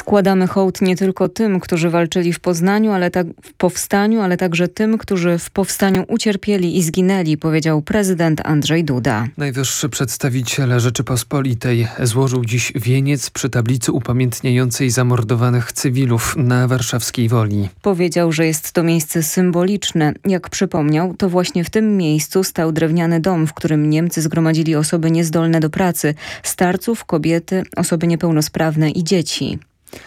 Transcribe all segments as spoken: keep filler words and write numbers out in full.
Składamy hołd nie tylko tym, którzy walczyli w Poznaniu, ale tak w powstaniu, ale także tym, którzy w powstaniu ucierpieli i zginęli, powiedział prezydent Andrzej Duda. Najwyższy przedstawiciel Rzeczypospolitej złożył dziś wieniec przy tablicy upamiętniającej zamordowanych cywilów na warszawskiej Woli. Powiedział, że jest to miejsce symboliczne. Jak przypomniał, to właśnie w tym miejscu stał drewniany dom, w którym Niemcy zgromadzili osoby niezdolne do pracy, starców, kobiety, osoby niepełnosprawne i dzieci.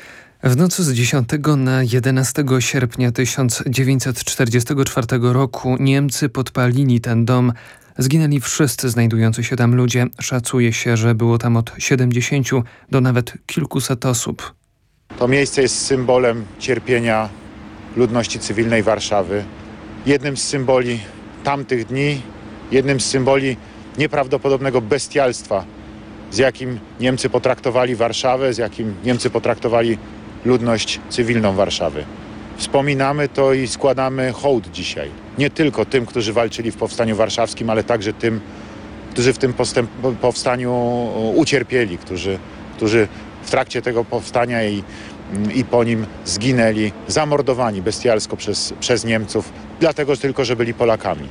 W nocy z dziesiątego na jedenastego sierpnia tysiąc dziewięćset czterdziestego czwartego roku Niemcy podpalili ten dom. Zginęli wszyscy znajdujący się tam ludzie. Szacuje się, że było tam od siedemdziesięciu do nawet kilkuset osób. To miejsce jest symbolem cierpienia ludności cywilnej Warszawy. Jednym z symboli tamtych dni, jednym z symboli nieprawdopodobnego bestialstwa, z jakim Niemcy potraktowali Warszawę, z jakim Niemcy potraktowali ludność cywilną Warszawy. Wspominamy to i składamy hołd dzisiaj. Nie tylko tym, którzy walczyli w Powstaniu Warszawskim, ale także tym, którzy w tym postęp- powstaniu ucierpieli, którzy, którzy w trakcie tego powstania i, i po nim zginęli, zamordowani bestialsko przez, przez Niemców, dlatego tylko, że byli Polakami.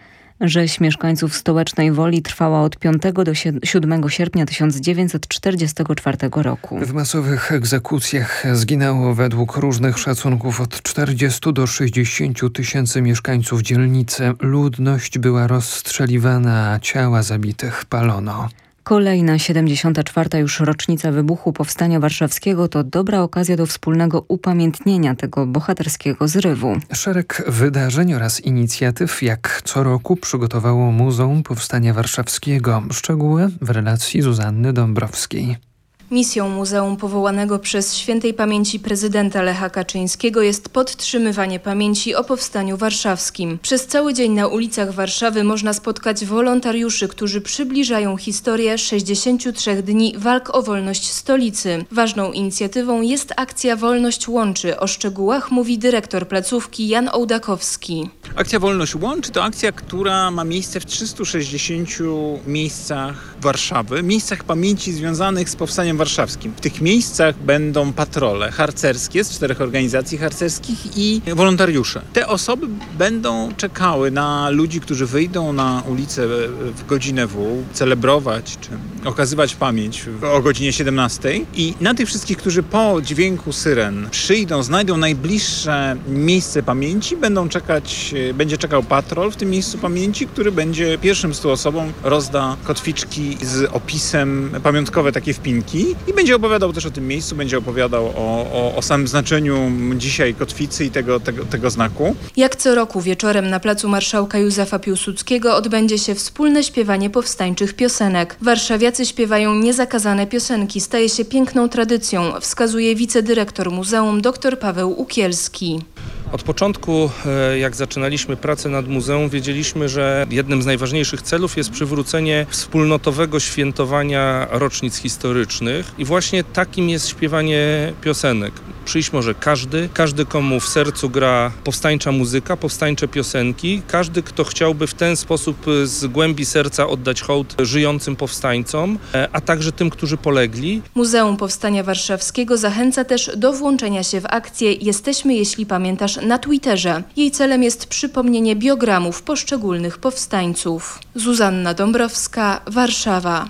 Rzeź mieszkańców stołecznej Woli trwała od piątego do siódmego sierpnia tysiąc dziewięćset czterdziestego czwartego roku. W masowych egzekucjach zginęło według różnych szacunków od czterdziestu do sześćdziesięciu tysięcy mieszkańców dzielnicy. Ludność była rozstrzeliwana, a ciała zabitych palono. Kolejna siedemdziesiąta czwarta już rocznica wybuchu Powstania Warszawskiego to dobra okazja do wspólnego upamiętnienia tego bohaterskiego zrywu. Szereg wydarzeń oraz inicjatyw jak co roku przygotowało Muzeum Powstania Warszawskiego. Szczegóły w relacji Zuzanny Dąbrowskiej. Misją muzeum powołanego przez świętej pamięci prezydenta Lecha Kaczyńskiego jest podtrzymywanie pamięci o Powstaniu Warszawskim. Przez cały dzień na ulicach Warszawy można spotkać wolontariuszy, którzy przybliżają historię sześćdziesięciu trzech dni walk o wolność stolicy. Ważną inicjatywą jest akcja Wolność Łączy. O szczegółach mówi dyrektor placówki Jan Ołdakowski. Akcja Wolność Łączy to akcja, która ma miejsce w trzystu sześćdziesięciu miejscach Warszawy, miejscach pamięci związanych z Powstaniem Warszawskim. W tych miejscach będą patrole harcerskie z czterech organizacji harcerskich i wolontariusze. Te osoby będą czekały na ludzi, którzy wyjdą na ulicę w godzinę W, celebrować czy okazywać pamięć o godzinie siedemnastej. I na tych wszystkich, którzy po dźwięku syren przyjdą, znajdą najbliższe miejsce pamięci, będą czekać, będzie czekał patrol w tym miejscu pamięci, który będzie pierwszym stu osobom rozda kotwiczki z opisem, pamiątkowe takie wpinki i będzie opowiadał też o tym miejscu, będzie opowiadał o, o, o samym znaczeniu dzisiaj kotwicy i tego, tego, tego znaku. Jak co roku wieczorem na placu Marszałka Józefa Piłsudskiego odbędzie się wspólne śpiewanie powstańczych piosenek. Warszawiacy śpiewają niezakazane piosenki, staje się piękną tradycją, wskazuje wicedyrektor muzeum dr Paweł Ukielski. Od początku, jak zaczynaliśmy pracę nad muzeum, wiedzieliśmy, że jednym z najważniejszych celów jest przywrócenie wspólnotowego świętowania rocznic historycznych i właśnie takim jest śpiewanie piosenek. Przyjść może każdy, każdy komu w sercu gra powstańcza muzyka, powstańcze piosenki, każdy kto chciałby w ten sposób z głębi serca oddać hołd żyjącym powstańcom, a także tym, którzy polegli. Muzeum Powstania Warszawskiego zachęca też do włączenia się w akcję Jesteśmy, jeśli pamiętasz na Twitterze. Jej celem jest przypomnienie biogramów poszczególnych powstańców. Zuzanna Dąbrowska, Warszawa.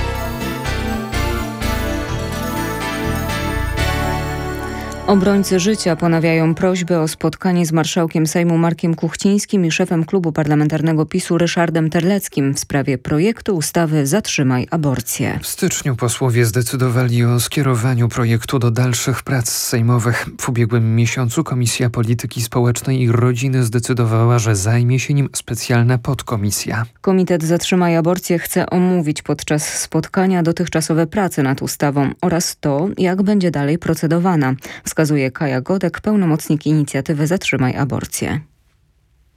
Obrońcy życia ponawiają prośbę o spotkanie z marszałkiem Sejmu Markiem Kuchcińskim i szefem klubu parlamentarnego PiSu Ryszardem Terleckim w sprawie projektu ustawy Zatrzymaj aborcję. W styczniu posłowie zdecydowali o skierowaniu projektu do dalszych prac sejmowych. W ubiegłym miesiącu Komisja Polityki Społecznej i Rodziny zdecydowała, że zajmie się nim specjalna podkomisja. Komitet Zatrzymaj aborcję chce omówić podczas spotkania dotychczasowe prace nad ustawą oraz to, jak będzie dalej procedowana. Wskazuje Kaja Godek, pełnomocnik inicjatywy Zatrzymaj aborcję.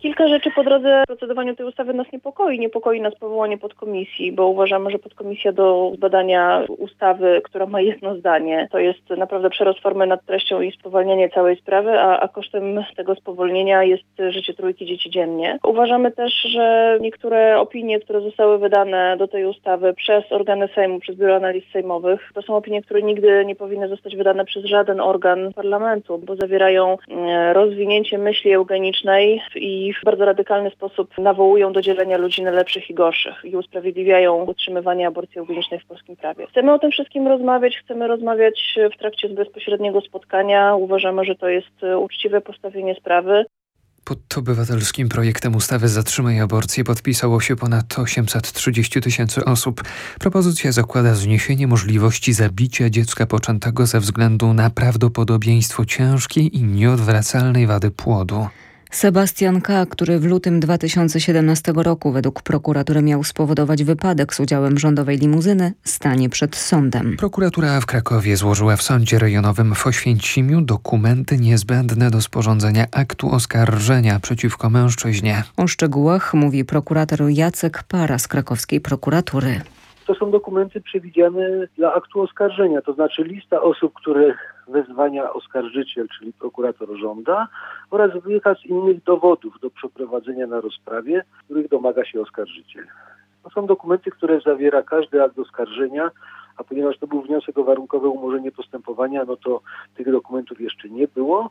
Kilka rzeczy po drodze w procedowaniu tej ustawy nas niepokoi. Niepokoi nas powołanie podkomisji, bo uważamy, że podkomisja do zbadania ustawy, która ma jedno zdanie, to jest naprawdę przerost formy nad treścią i spowolnienie całej sprawy, a, a kosztem tego spowolnienia jest życie trójki dzieci dziennie. Uważamy też, że niektóre opinie, które zostały wydane do tej ustawy przez organy Sejmu, przez Biuro Analiz Sejmowych, to są opinie, które nigdy nie powinny zostać wydane przez żaden organ parlamentu, bo zawierają rozwinięcie myśli eugenicznej i w bardzo radykalny sposób nawołują do dzielenia ludzi na lepszych i gorszych i usprawiedliwiają utrzymywanie aborcji eugenicznej w polskim prawie. Chcemy o tym wszystkim rozmawiać, chcemy rozmawiać w trakcie bezpośredniego spotkania. Uważamy, że to jest uczciwe postawienie sprawy. Pod obywatelskim projektem ustawy Zatrzymaj aborcję podpisało się ponad osiemset trzydzieści tysięcy osób. Propozycja zakłada zniesienie możliwości zabicia dziecka poczętego ze względu na prawdopodobieństwo ciężkiej i nieodwracalnej wady płodu. Sebastian K., który w lutym dwa tysiące siedemnastego roku według prokuratury miał spowodować wypadek z udziałem rządowej limuzyny, stanie przed sądem. Prokuratura w Krakowie złożyła w sądzie rejonowym w Oświęcimiu dokumenty niezbędne do sporządzenia aktu oskarżenia przeciwko mężczyźnie. O szczegółach mówi prokurator Jacek Para z krakowskiej prokuratury. To są dokumenty przewidziane dla aktu oskarżenia, to znaczy lista osób, których wezwania oskarżyciel, czyli prokurator żąda, oraz wykaz innych dowodów do przeprowadzenia na rozprawie, których domaga się oskarżyciel. To są dokumenty, które zawiera każdy akt oskarżenia, a ponieważ to był wniosek o warunkowe umorzenie postępowania, no to tych dokumentów jeszcze nie było.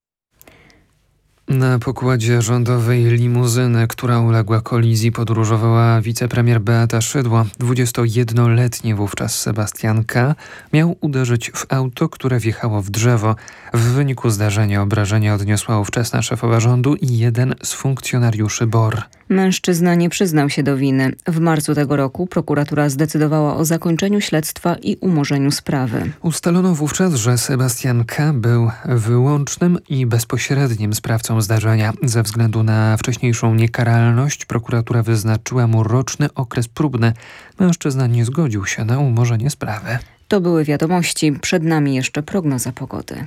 Na pokładzie rządowej limuzyny, która uległa kolizji, podróżowała wicepremier Beata Szydło. dwudziestojednoletni wówczas Sebastian K. miał uderzyć w auto, które wjechało w drzewo. W wyniku zdarzenia obrażenia odniosła ówczesna szefowa rządu i jeden z funkcjonariuszy B O R. Mężczyzna nie przyznał się do winy. W marcu tego roku prokuratura zdecydowała o zakończeniu śledztwa i umorzeniu sprawy. Ustalono wówczas, że Sebastian K. był wyłącznym i bezpośrednim sprawcą zdarzenia. Ze względu na wcześniejszą niekaralność prokuratura wyznaczyła mu roczny okres próbny. Mężczyzna nie zgodził się na umorzenie sprawy. To były wiadomości. Przed nami jeszcze prognoza pogody.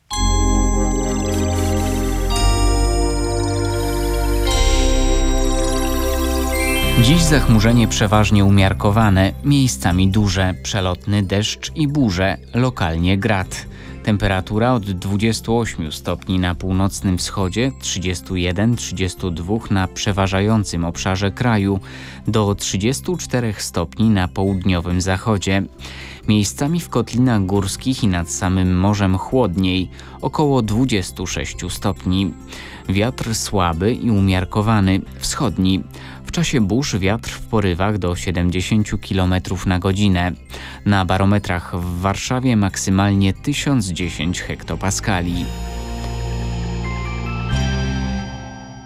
Dziś zachmurzenie przeważnie umiarkowane, miejscami duże, przelotny deszcz i burze, lokalnie grad. Temperatura od dwudziestu ośmiu stopni na północnym wschodzie, trzydziestu jeden do trzydziestu dwóch na przeważającym obszarze kraju, do trzydziestu czterech stopni na południowym zachodzie. Miejscami w kotlinach górskich i nad samym morzem chłodniej, około dwudziestu sześciu stopni. Wiatr słaby i umiarkowany, wschodni. W czasie burz wiatr w porywach do siedemdziesięciu kilometrów na godzinę. Na barometrach w Warszawie maksymalnie tysiąc dziesięć hektopaskali.